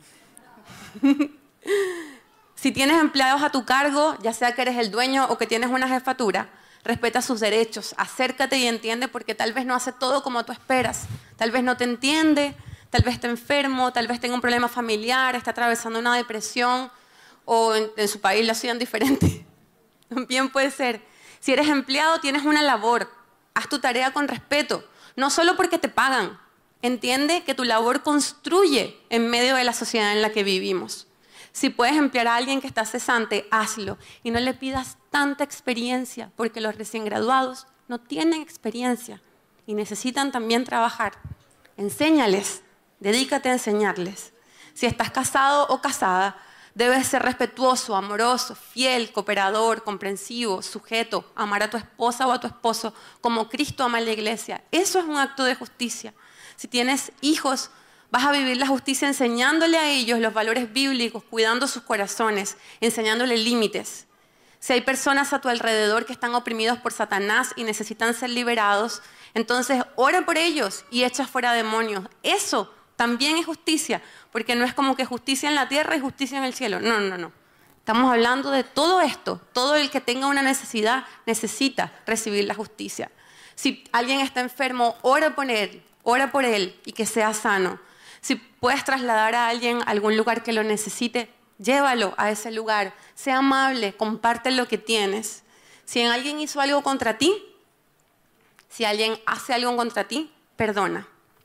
Si tienes empleados a tu cargo, ya sea que eres el dueño o que tienes una jefatura, respeta sus derechos, acércate y entiende porque tal vez no hace todo como tú esperas, tal vez no te entiende, tal vez está enfermo, tal vez tenga un problema familiar, está atravesando una depresión o en su país lo hacían diferente. También puede ser. Si eres empleado, tienes una labor. Haz tu tarea con respeto. No solo porque te pagan. Entiende que tu labor construye en medio de la sociedad en la que vivimos. Si puedes emplear a alguien que está cesante, hazlo. Y no le pidas tanta experiencia, porque los recién graduados no tienen experiencia y necesitan también trabajar. Enséñales. Dedícate a enseñarles. Si estás casado o casada, debes ser respetuoso, amoroso, fiel, cooperador, comprensivo, sujeto, amar a tu esposa o a tu esposo como Cristo ama a la iglesia. Eso es un acto de justicia. Si tienes hijos, vas a vivir la justicia enseñándole a ellos los valores bíblicos, cuidando sus corazones, enseñándoles límites. Si hay personas a tu alrededor que están oprimidos por Satanás y necesitan ser liberados, entonces ora por ellos y echa fuera demonios. Eso también es justicia, porque no es como que justicia en la tierra y justicia en el cielo. No, no, no. Estamos hablando de todo esto. Todo el que tenga una necesidad necesita recibir la justicia. Si alguien está enfermo, ora por él y que sea sano. Si puedes trasladar a alguien a algún lugar que lo necesite, llévalo a ese lugar. Sea amable, comparte lo que tienes. Si alguien hizo algo contra ti, si alguien hace algo contra ti, perdona.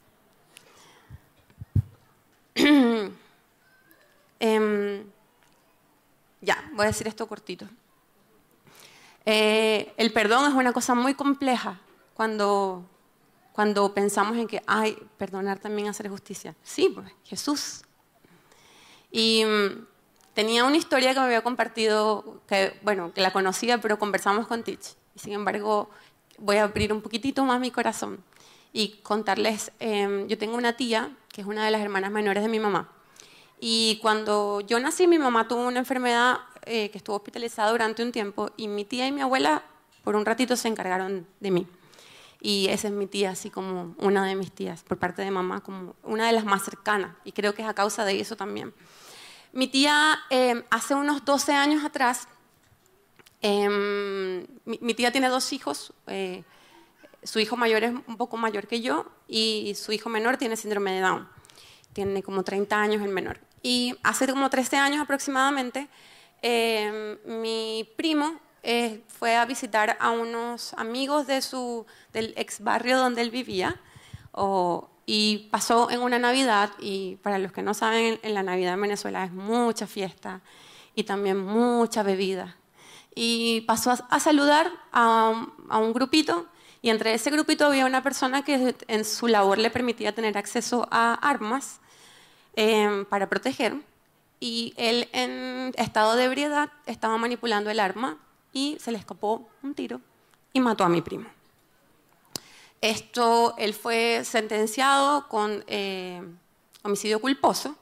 Ya, voy a decir esto cortito. El perdón es una cosa muy compleja cuando pensamos en que, perdonar también hacer justicia. Sí, pues, Jesús. Y tenía una historia que me había compartido, que la conocía, pero conversamos con Tich. Y sin embargo, voy a abrir un poquitito más mi corazón y contarles, yo tengo una tía, que es una de las hermanas menores de mi mamá. Y cuando yo nací, mi mamá tuvo una enfermedad que estuvo hospitalizada durante un tiempo y mi tía y mi abuela por un ratito se encargaron de mí. Y esa es mi tía, así como una de mis tías, por parte de mamá, como una de las más cercanas. Y creo que es a causa de eso también. Mi tía, hace unos 12 años atrás, mi tía tiene 2 hijos. Su hijo mayor es un poco mayor que yo y su hijo menor tiene síndrome de Down. Tiene como 30 años el menor. Y hace como 13 años aproximadamente, mi primo fue a visitar a unos amigos del ex barrio donde él vivía y pasó en una Navidad, y para los que no saben, en la Navidad en Venezuela es mucha fiesta y también mucha bebida. Y pasó a saludar a un grupito, y entre ese grupito había una persona que en su labor le permitía tener acceso a armas para proteger, y él en estado de ebriedad estaba manipulando el arma y se le escapó un tiro y mató a mi primo. Él fue sentenciado con homicidio culposo.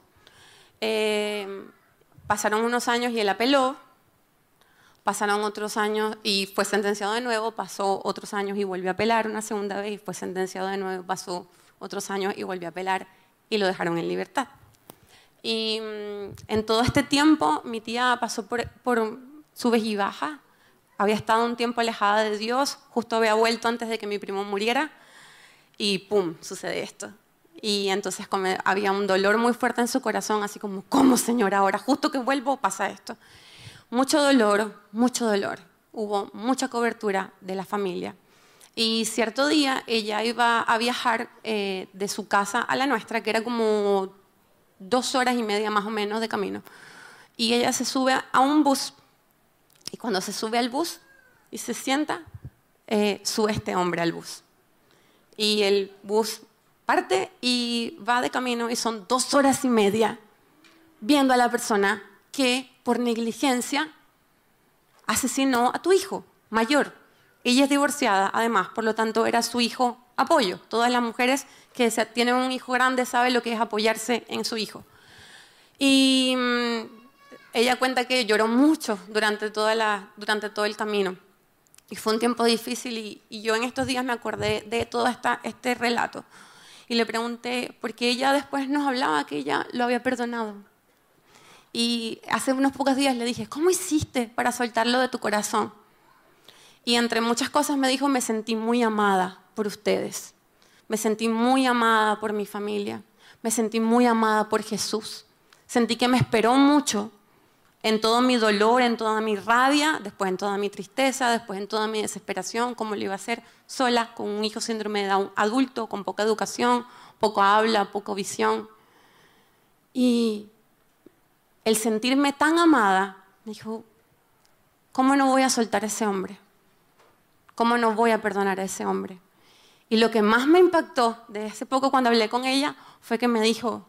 Pasaron unos años y él apeló. Pasaron otros años y fue sentenciado de nuevo. Pasó otros años y volvió a apelar una segunda vez y fue sentenciado de nuevo. Pasó otros años y volvió a apelar y lo dejaron en libertad. Y en todo este tiempo mi tía pasó por subes y bajas. Había estado un tiempo alejada de Dios, justo había vuelto antes de que mi primo muriera y ¡pum!, sucede esto. Y entonces había un dolor muy fuerte en su corazón, así como, ¿cómo, Señor, ahora? Justo que vuelvo pasa esto. Mucho dolor, mucho dolor. Hubo mucha cobertura de la familia. Y cierto día ella iba a viajar de su casa a la nuestra, que era como 2 horas y media más o menos de camino. Y ella se sube a un bus. Y cuando se sube al bus y se sienta, sube este hombre al bus. Y el bus parte y va de camino y son 2 horas y media viendo a la persona que por negligencia asesinó a tu hijo mayor. Ella es divorciada, además, por lo tanto era su hijo apoyo. Todas las mujeres que tienen un hijo grande saben lo que es apoyarse en su hijo. Y ella cuenta que lloró mucho durante todo el camino. Y fue un tiempo difícil y yo en estos días me acordé de todo este relato. Y le pregunté, porque ella después nos hablaba que ella lo había perdonado. Y hace unos pocos días le dije, ¿cómo hiciste para soltarlo de tu corazón? Y entre muchas cosas me dijo, me sentí muy amada por ustedes. Me sentí muy amada por mi familia. Me sentí muy amada por Jesús. Sentí que me esperó mucho en todo mi dolor, en toda mi rabia, después en toda mi tristeza, después en toda mi desesperación, cómo lo iba a hacer sola, con un hijo síndrome de Down adulto, con poca educación, poco habla, poca visión. Y el sentirme tan amada, me dijo, ¿cómo no voy a soltar a ese hombre? ¿Cómo no voy a perdonar a ese hombre? Y lo que más me impactó de hace poco cuando hablé con ella fue que me dijo,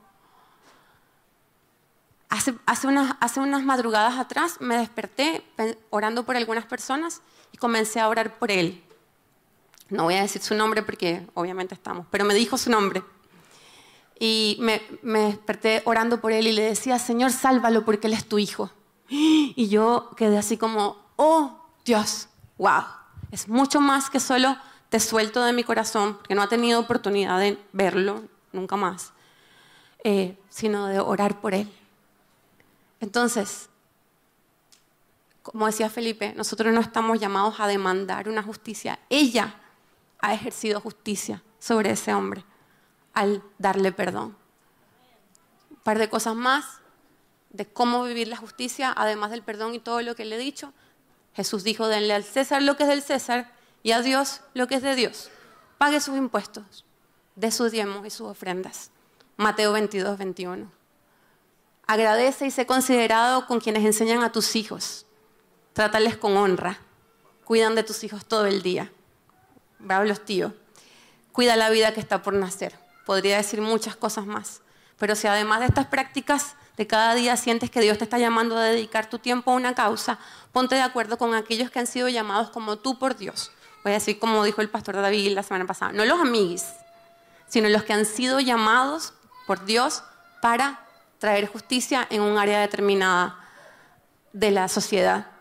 hace unas madrugadas atrás me desperté orando por algunas personas y comencé a orar por él. No voy a decir su nombre porque obviamente estamos, pero me dijo su nombre. Y me desperté orando por él y le decía, Señor, sálvalo porque él es tu hijo. Y yo quedé así como, oh, Dios, wow. Es mucho más que solo te suelto de mi corazón, porque no ha tenido oportunidad de verlo nunca más, sino de orar por él. Entonces, como decía Felipe, nosotros no estamos llamados a demandar una justicia. Ella ha ejercido justicia sobre ese hombre al darle perdón. Un par de cosas más de cómo vivir la justicia, además del perdón y todo lo que le he dicho. Jesús dijo, denle al César lo que es del César y a Dios lo que es de Dios. Pague sus impuestos, dé sus diezmos y sus ofrendas. Mateo 22, 21. Agradece y sé considerado con quienes enseñan a tus hijos. Trátales con honra. Cuidan de tus hijos todo el día. Bravo los tíos. Cuida la vida que está por nacer. Podría decir muchas cosas más. Pero si además de estas prácticas de cada día sientes que Dios te está llamando a dedicar tu tiempo a una causa, ponte de acuerdo con aquellos que han sido llamados como tú por Dios. Voy a decir como dijo el pastor David la semana pasada. No los amiguis, sino los que han sido llamados por Dios para traer justicia en un área determinada de la sociedad.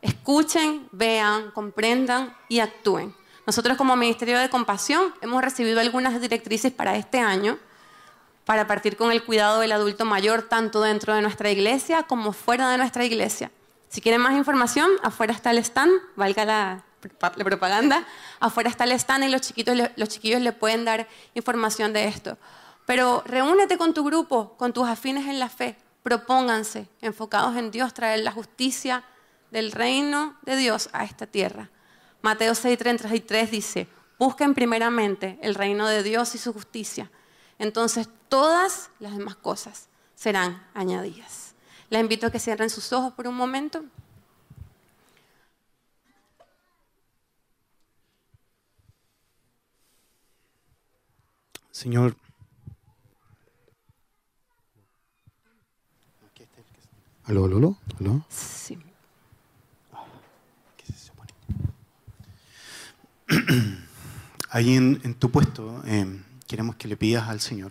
Escuchen, vean, comprendan y actúen. Nosotros como Ministerio de Compasión hemos recibido algunas directrices para este año para partir con el cuidado del adulto mayor tanto dentro de nuestra iglesia como fuera de nuestra iglesia. Si quieren más información, afuera está el stand, valga la propaganda, afuera está el stand y los chiquillos le pueden dar información de esto. Pero reúnete con tu grupo, con tus afines en la fe, propónganse, enfocados en Dios, traer la justicia del reino de Dios a esta tierra. Mateo 6:33 dice, busquen primeramente el reino de Dios y su justicia. Entonces todas las demás cosas serán añadidas. Les invito a que cierren sus ojos por un momento. Señor, ¿aló? Sí. ¿Qué se supone? Ahí en tu puesto queremos que le pidas al Señor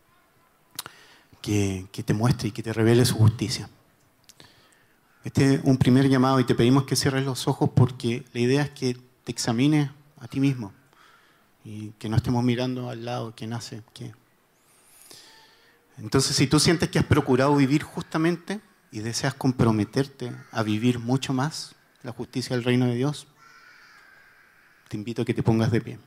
que te muestre y que te revele su justicia. Este es un primer llamado y te pedimos que cierres los ojos porque la idea es que te examines a ti mismo y que no estemos mirando al lado quién hace qué. Entonces, si tú sientes que has procurado vivir justamente y deseas comprometerte a vivir mucho más la justicia del reino de Dios, te invito a que te pongas de pie.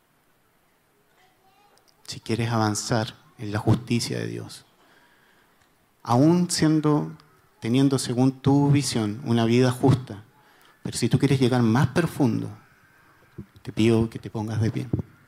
Si quieres avanzar en la justicia de Dios, aún teniendo según tu visión una vida justa, pero si tú quieres llegar más profundo, te pido que te pongas de pie.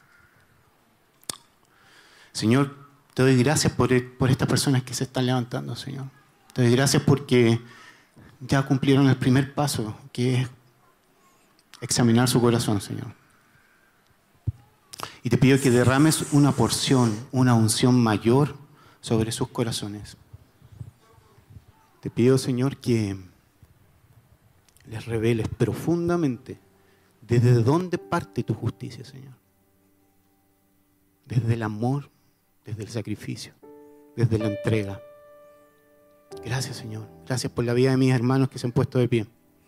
Señor, te doy gracias por estas personas que se están levantando, Señor. Te doy gracias porque ya cumplieron el primer paso, que es examinar su corazón, Señor. Y te pido que derrames una porción, una unción mayor sobre sus corazones. Te pido, Señor, que les reveles profundamente desde dónde parte tu justicia, Señor. Desde el amor, desde el sacrificio, desde la entrega. Gracias, Señor. Gracias por la vida de mis hermanos que se han puesto de pie.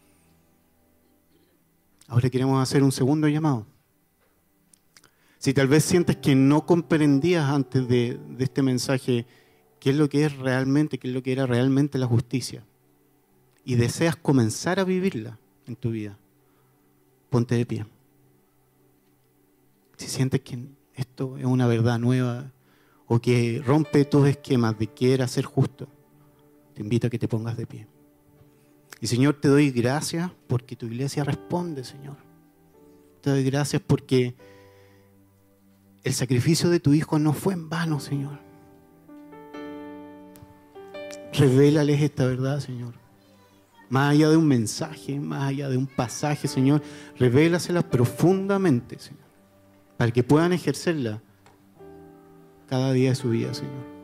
Ahora queremos hacer un segundo llamado. Si tal vez sientes que no comprendías antes de este mensaje qué es lo que es realmente, qué es lo que era realmente la justicia, y deseas comenzar a vivirla en tu vida, ponte de pie. Si sientes que esto es una verdad nueva o que rompe tus esquemas de que era ser justo, te invito a que te pongas de pie. Y Señor, te doy gracias porque tu iglesia responde, Señor. Te doy gracias porque el sacrificio de tu Hijo no fue en vano, Señor. Revélales esta verdad, Señor. Más allá de un mensaje, más allá de un pasaje, Señor, revélasela profundamente, Señor, para que puedan ejercerla cada día de su vida, Señor.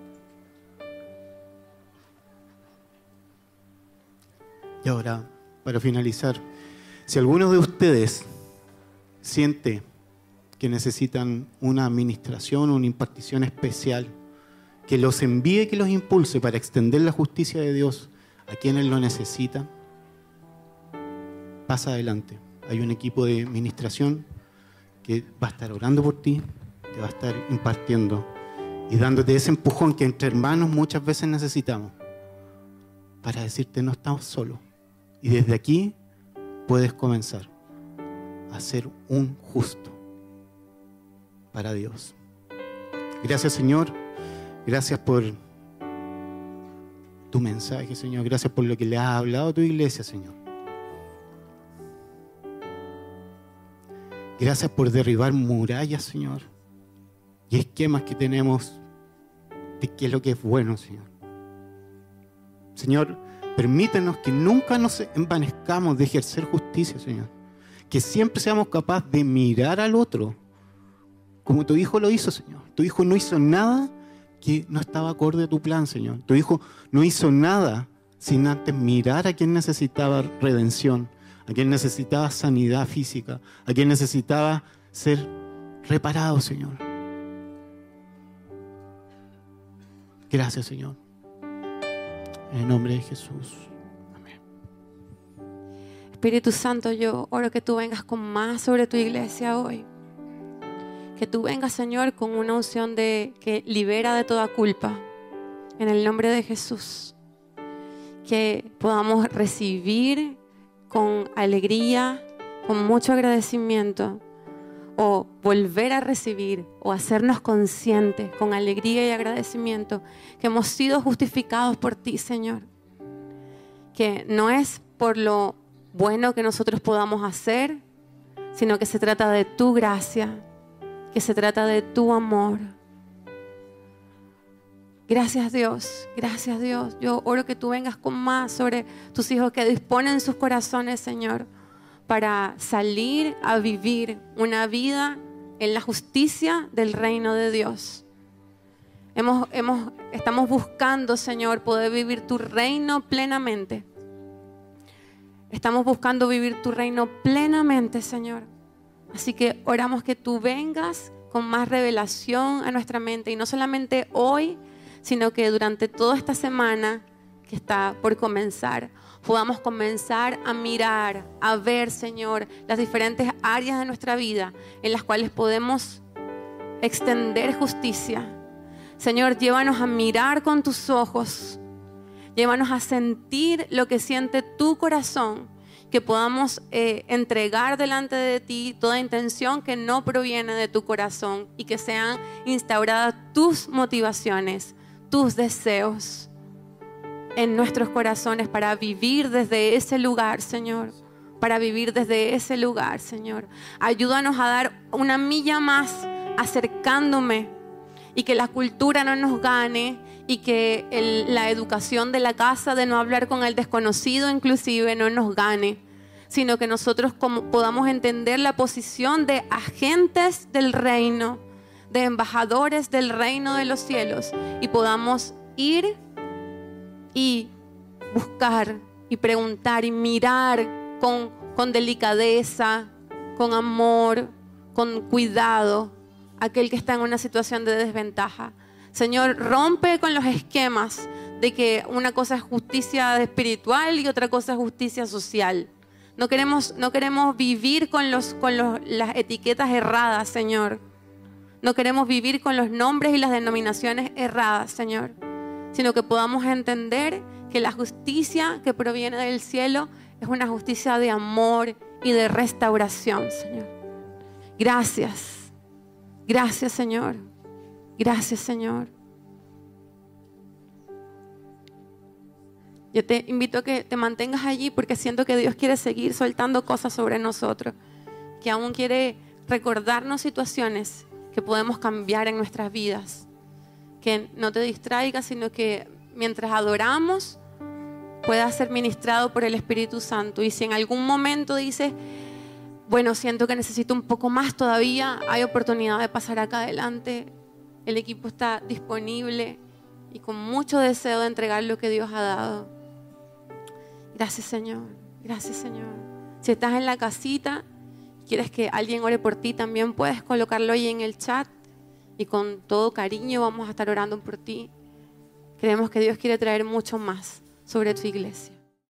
Y ahora, para finalizar, si alguno de ustedes siente que necesitan una administración, una impartición especial, que los envíe, que los impulse para extender la justicia de Dios a quienes lo necesitan, pasa adelante. Hay un equipo de administración que va a estar orando por ti, te va a estar impartiendo y dándote ese empujón que entre hermanos muchas veces necesitamos para decirte no estamos solos. Y desde aquí puedes comenzar a ser un justo para Dios. Gracias, Señor. Gracias por tu mensaje, Señor. Gracias por lo que le has hablado a tu iglesia, Señor. Gracias por derribar murallas, Señor, y esquemas que tenemos de qué es lo que es bueno, Señor. Señor, permítenos que nunca nos envanezcamos de ejercer justicia, Señor. Que siempre seamos capaces de mirar al otro como tu Hijo lo hizo, Señor. Tu Hijo no hizo nada que no estaba acorde a tu plan, Señor. Tu Hijo no hizo nada sin antes mirar a quien necesitaba redención, a quien necesitaba sanidad física, a quien necesitaba ser reparado, Señor. Gracias, Señor. En el nombre de Jesús. Amén. Espíritu Santo, yo oro que tú vengas con más sobre tu iglesia hoy. Que tú vengas, Señor, con una unción que libera de toda culpa. En el nombre de Jesús. Que podamos recibir con alegría, con mucho agradecimiento, o volver a recibir, o hacernos conscientes con alegría y agradecimiento que hemos sido justificados por ti, Señor. Que no es por lo bueno que nosotros podamos hacer, sino que se trata de tu gracia, que se trata de tu amor. Gracias Dios, gracias Dios. Yo oro que tú vengas con más sobre tus hijos que disponen sus corazones, Señor, para salir a vivir una vida en la justicia del reino de Dios. Estamos buscando, Señor, poder vivir tu reino plenamente. Estamos buscando vivir tu reino plenamente, Señor. Así que oramos que tú vengas con más revelación a nuestra mente, y no solamente hoy, sino que durante toda esta semana que está por comenzar, podamos comenzar a mirar, a ver, Señor, las diferentes áreas de nuestra vida en las cuales podemos extender justicia. Señor, llévanos a mirar con tus ojos, llévanos a sentir lo que siente tu corazón, que podamos entregar delante de ti toda intención que no proviene de tu corazón y que sean instauradas tus motivaciones, tus deseos en nuestros corazones para vivir desde ese lugar, Señor. Para vivir desde ese lugar, Señor. Ayúdanos a dar una milla más acercándome, y que la cultura no nos gane, y que la educación de la casa de no hablar con el desconocido inclusive no nos gane, sino que nosotros podamos entender la posición de agentes del reino, de embajadores del reino de los cielos, y podamos ir y buscar y preguntar y mirar con delicadeza, con amor, con cuidado aquel que está en una situación de desventaja. Señor, rompe con los esquemas de que una cosa es justicia espiritual y otra cosa es justicia social. No queremos vivir con las etiquetas erradas, Señor. No queremos vivir con los nombres y las denominaciones erradas, Señor, sino que podamos entender que la justicia que proviene del cielo es una justicia de amor y de restauración, Señor. Gracias. Gracias, Señor. Gracias, Señor. Yo te invito a que te mantengas allí, porque siento que Dios quiere seguir soltando cosas sobre nosotros, que aún quiere recordarnos situaciones que podemos cambiar en nuestras vidas. Que no te distraigas, sino que mientras adoramos puedas ser ministrado por el Espíritu Santo. Y si en algún momento dices, bueno, siento que necesito un poco más todavía, hay oportunidad de pasar acá adelante. El equipo está disponible y con mucho deseo de entregar lo que Dios ha dado. Gracias, Señor. Gracias, Señor. Si estás en la casita, quieres que alguien ore por ti, también puedes colocarlo ahí en el chat, y con todo cariño vamos a estar orando por ti. Creemos que Dios quiere traer mucho más sobre tu iglesia.